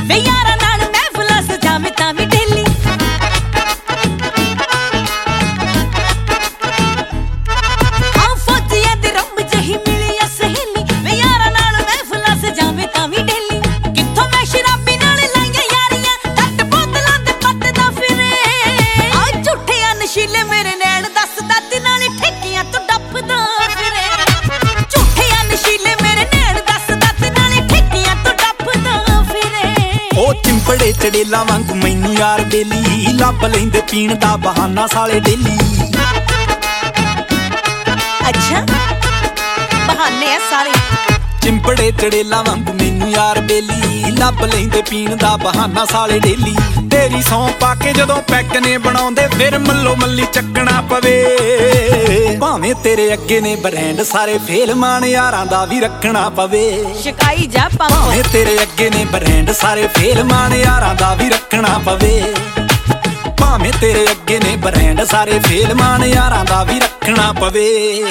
ਵੇ ਯਾਰਾਂ ਨਾਲ ਮਹਿਫਲਾਂ ਸਜਾਵੇਂ ਤਾਂ ਵੀ ਡੇਲੀ। ਹਾਂ ਫੌਜੀਆਂ ਦੀ ਰੰਮ ਜਿਹੀ ਮਿਲੀ ਆ ਸਹੇਲੀ, ਵੇ ਯਾਰਾਂ ਨਾਲ ਮਹਿਫਲਾਂ ਸਜਾਵੇਂ ਤਾਂ ਵੀ ਡੇਲੀ। ਕਿੱਥੋਂ ਮੈਂ ਸ਼ਰਾਬੀ ਨਾਲ ਲਾਈਆਂ ਯਾਰੀਆਂ, ਟੱਟ ਬੋਤਲਾਂ ਦੇ ਪੱਟਦਾ ਫਿਰੇ। ਆ ਝੂਠਿਆਂ ਨਸ਼ੀਲੇ ਮੇਰੇ ਨੈਣ ਦੱਸ ਦਾਦੀ ਨਾਲ ਠੇਕਿਆਂ ਤੋਂ ਡੱਫਦਾ ਫਿਰੇ। ਝੂਠਿਆਂ ਨਸ਼ੀਲੇ ਮੇਰੇ ਨੈਣ ਦੱਸ ਦਾਦੀ ਨਾਲ ਠੇਕਿਆਂ ਤੋਂ ਡੱਫਦਾ ਫਿਰੇ। ਉਹ ਚਿੰਬੜੇ ਚੜੇਲਾ ਵਾਂਗੂ ਮੈਨੂੰ ਯਾਰ ਬੇਲੀ, ਲੱਭ ਲੈਂਦੇ ਪੀਣ ਦਾ ਬਹਾਨਾ ਸਾਲੇ ਡੇਲੀ। ਅੱਛਾ ਬਹਾਨੇ ਆ ਸਾਰੇ। ਚਿੰਬੜੇ ਚੜੇਲਾ ਵਾਂਗੂ ਮੈਨੂੰ ਯਾਰ ਬੇਲੀ, ਲੱਭ ਲੈਂਦੇ ਪੀਣ ਦਾ ਬਹਾਨਾ ਸਾਲੇ ਡੇਲੀ। ਤੇਰੀ ਸੌਂ ਪਾ ਕੇ ਜਦੋਂ ਪੈਗ ਨੇ ਬਣਾਉਂਦੇ, ਫਿਰ ਮੱਲੋ ਮੱਲੀ ਚੱਕਣਾ ਪਵੇ। ਭਾਵੇਂ ਤੇਰੇ ਅੱਗੇ ਨੇ ਬ੍ਰਾਂਡ ਸਾਰੇ ਫੇਲ, ਮਾਣ ਯਾਰਾਂ ਦਾ ਵੀ ਰੱਖਣਾ ਪਵੇ। ਸ਼ਿਕਾਈ ਜਾ ਭਾਵੇਂ ਤੇਰੇ ਅੱਗੇ ਨੇ ਬ੍ਰਾਂਡ ਸਾਰੇ ਫੇਲ, ਮਾਣ ਯਾਰਾਂ ਦਾ ਵੀ ਰੱਖਣਾ ਪਵੇ। ਭਾਵੇਂ ਤੇਰੇ ਅੱਗੇ ਨੇ ਬ੍ਰਾਂਡ ਸਾਰੇ ਫੇਲ, ਮਾਣ ਯਾਰਾਂ ਦਾ ਵੀ ਰੱਖਣਾ ਪਵੇ।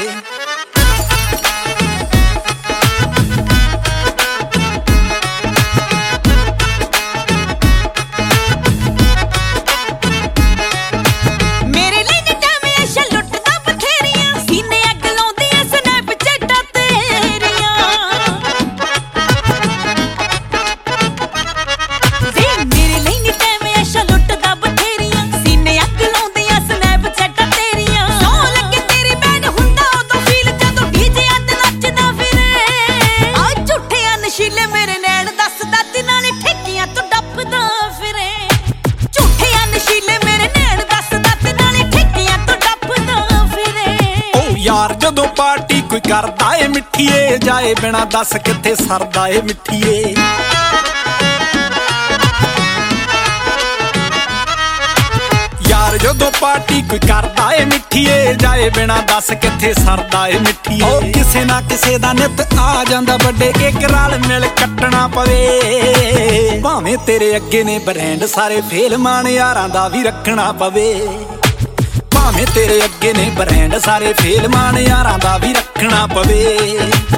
ਨਸ਼ੀਲੇ ਮੇਰੇ ਨੈਣ ਦੱਸ ਦਾਦੀ ਨਾਲ ਠੇਕਿਆਂ ਤੋਂ ਡੱਫਦਾ ਫਿਰੇ। ਝੂਠਿਆਂ ਨਸ਼ੀਲੇ ਮੇਰੇ ਨੈਣ ਦੱਸ ਦਾਦੀ ਨਾਲ ਠੇਕਿਆਂ ਤੋਂ ਡੱਫਦਾ ਫਿਰੇ। ਓ ਯਾਰ ਜਦੋਂ ਪਾਰਟੀ ਕੋਈ ਕਰਦਾ ਏ ਮਿੱਠੀਏ, ਜਾਏ ਬਿਨਾ ਦੱਸ ਕਿੱਥੇ ਸਰਦਾ ਏ ਮਿੱਠੀਏ। ਯਾਰ ਜਦੋਂ ਪਾਰਟੀ ਕੋਈ ਕਰਦਾ ਏ ਮਿੱਠੀਏ, ਜਾਏ ਬਿਨਾ ਦੱਸ ਕਿੱਥੇ ਸਰਦਾ ਏ ਮਿੱਠੀਏ। ਓ ਕਿਸੇ ਨਾ ਕਿਸੇ ਦਾ ਨਿੱਤ ਆ ਜਾਂਦਾ ਵੱਡੇ, ਇੱਕ ਰਲ ਮਿਲ ਕੱਟਣਾ ਪਵੇ। ਭਾਵੇਂ ਤੇਰੇ ਅੱਗੇ ਨੇ ਬ੍ਰਾਂਡ ਸਾਰੇ ਫੇਲ, ਮਾਣ ਯਾਰਾਂ ਦਾ ਵੀ ਰੱਖਣਾ ਪਵੇ। ਭਾਵੇਂ ਤੇਰੇ ਅੱਗੇ ਨੇ ਬ੍ਰਾਂਡ ਸਾਰੇ ਫੇਲ, ਮਾਣ ਯਾਰਾਂ ਦਾ ਵੀ ਰੱਖਣਾ ਪਵੇ।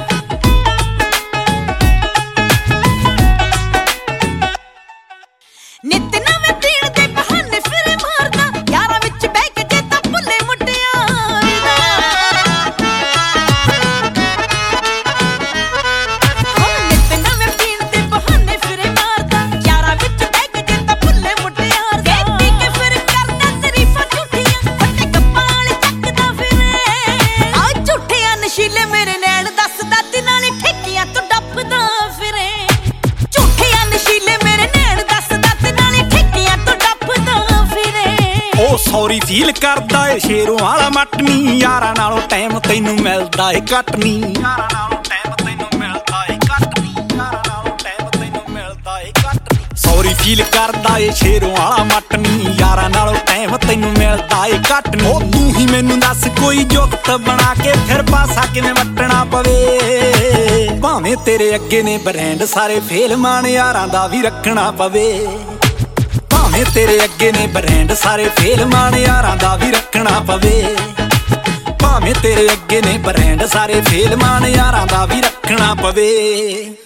ਨਿੱਤ ਨਵੇਂ ਪੀਣ ਦੇ ਬਹਾਨੇ ਫਿਰੇ ਮਾਰਦਾ, ਯਾਰਾਂ ਵਿੱਚ ਬਹਿ ਕੇ ਜੇ ਤਾਂ ਭੁੱਲੇ ਮੁਟਿਆਰ ਦਾ। ਨਿੱਤ ਨਵੇਂ ਪੀਣ ਦੇ ਬਹਾਨੇ ਫਿਰੇ ਮਾਰਦਾ, ਯਾਰਾਂ ਵਿੱਚ ਬਹਿ ਕੇ ਜੇ ਤਾਂ ਭੁੱਲੇ ਮੁਟਿਆਰ ਦਾ। ਪੀ ਕੇ ਫਿਰ ਕਰਦਾ ਤਾਰੀਫਾਂ ਝੂਠੀਆਂ, ਵੱਡੇ ਗੱਪਾਂ ਵਾਲੇ ਚੱਕਦਾ ਫਿਰੇ। ਆ ਝੂਠਿਆਂ ਨਸ਼ੀਲੇ ਮੇਰੇ ਨੈਣ ਦੱਸ ਦਾਦੀ ਨਾਲ ਠੇਕਿਆਂ ਤੋਂ ਡੱਫਦਾ ਫਿਰੇ। ਝੂਠਿਆਂ ਨਸ਼ੀਲੇ ਮੇਰੇ ਨੈਣ ਦੱਸ ਉਹ ਸੌਰੀ ਫੀਲ ਕਰਦਾ ਏ ਸ਼ੇਰੋਂ ਵਾਲਾ ਮਟਨੀ, ਯਾਰਾਂ ਨਾਲੋਂ ਟਾਈਮ ਤੈਨੂੰ ਮਿਲਦਾ ਏ ਘੱਟ ਨੀ। ਯਾਰਾਂ ਨਾਲੋਂ ਟਾਈਮ ਤੈਨੂੰ ਮਿਲਦਾ ਏ ਘੱਟ ਨੀ। ਯਾਰਾਂ ਨਾਲੋਂ ਟਾਈਮ ਤੈਨੂੰ ਮਿਲਦਾ ਏ ਘੱਟ ਨੀ। ਸੌਰੀ ਫੀਲ ਕਰਦਾ ਏ ਸ਼ੇਰੋਂ ਵਾਲਾ ਮਟਨੀ, ਯਾਰਾਂ ਨਾਲੋਂ ਟਾਈਮ ਤੈਨੂੰ ਮਿਲਦਾ ਏ ਘੱਟ ਨੀ। ਉਹ ਤੂੰ ਹੀ ਮੈਨੂੰ ਦੱਸ ਕੋਈ ਜੁਗਤ ਬਣਾ ਕੇ, ਫਿਰ ਪਾਸਾ ਕਿਵੇਂ ਵੱਟਣਾ ਪਵੇ। ਭਾਵੇਂ ਤੇਰੇ ਅੱਗੇ ਨੇ ਬ੍ਰਾਂਡ ਸਾਰੇ ਫੇਲ, ਮਾਣ ਯਾਰਾਂ ਦਾ ਵੀ ਰੱਖਣਾ ਪਵੇ। ਭਾਵੇਂ ਤੇਰੇ ਅੱਗੇ ਨੇ ਬ੍ਰਾਂਡ ਸਾਰੇ ਫੇਲ, ਮਾਣ ਯਾਰਾਂ ਦਾ ਵੀ ਰੱਖਣਾ ਪਵੇ। ਭਾਵੇਂ ਤੇਰੇ ਅੱਗੇ ਨੇ ਬ੍ਰਾਂਡ ਸਾਰੇ ਫੇਲ, ਮਾਣ ਯਾਰਾਂ ਦਾ ਵੀ ਰੱਖਣਾ ਪਵੇ।